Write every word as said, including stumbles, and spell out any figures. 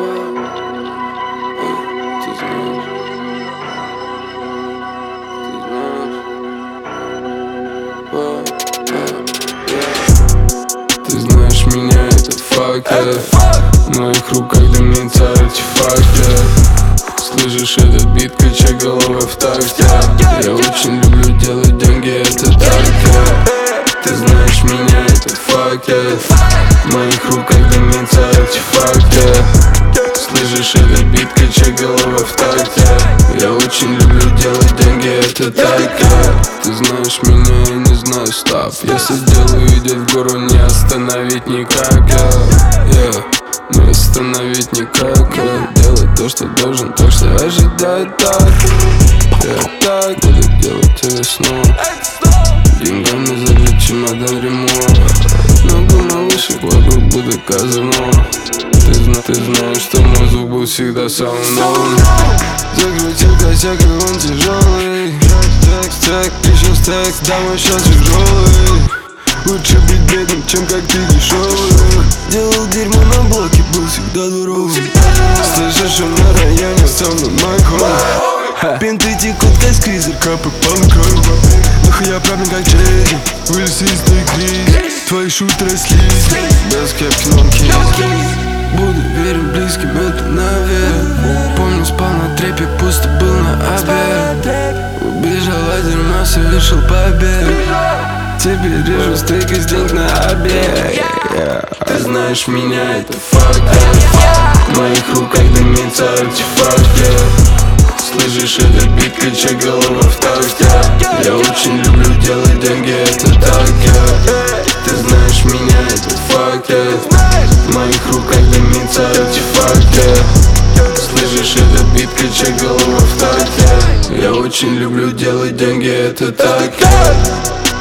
Ты знаешь меня, этот факт, yeah. В моих руках дымится артефакт, yeah. Слышишь этот бит, качай головой в такт, yeah. Я очень люблю делать деньги, это так, yeah. Ты знаешь меня, этот факт, yeah. В моих руках дымится артефакт, yeah. Слышишь этот бит, качай головой в такт, yeah. Я очень люблю делать деньги, это так, yeah. Ты знаешь меня, я не знаю, стоп. Если дело идет в гору, не остановить никак, yeah. Yeah. Не остановить никак, yeah. Делать то, что должен, так что ожидай так. Я так буду делать тебе снова. Деньгами забить чемодан ремонт. Много малышек вокруг будет казино. Ты, зна ты знаешь, что мой звук был всегда самым новым. Закрутил косяк, и он тяжелый. Так, так, еще стек, домой сейчас тяжелый. Лучше быть бедным, чем как ты дешевый. Делал дерьмо на блоке, был всегда дуровым. Слышишь, шум на районе, сам на майком. Пинты текут, как сквизер, капы полком. Нахуя проблем, как Джейзи, вылез из той кризи. Твои шутеры слизи, без кепки, но кизи. Буду верен близким, это навек. Помню, спал на трепе, пусто был на обед. Убежал от дерьма, совершил побег. Теперь режу стейк из денег на обед, yeah. Ты знаешь меня, это факт, yeah. В моих руках дымится артефакт, yeah. Слышишь этот бит, качай головой в такт, yeah. Я очень люблю делать деньги, это так, yeah. Ты знаешь меня, это факт, yeah. В моих руках дымится артефакт, yeah. Слышишь этот бит, качай головой в такт, yeah. Я очень люблю делать деньги, это так, yeah.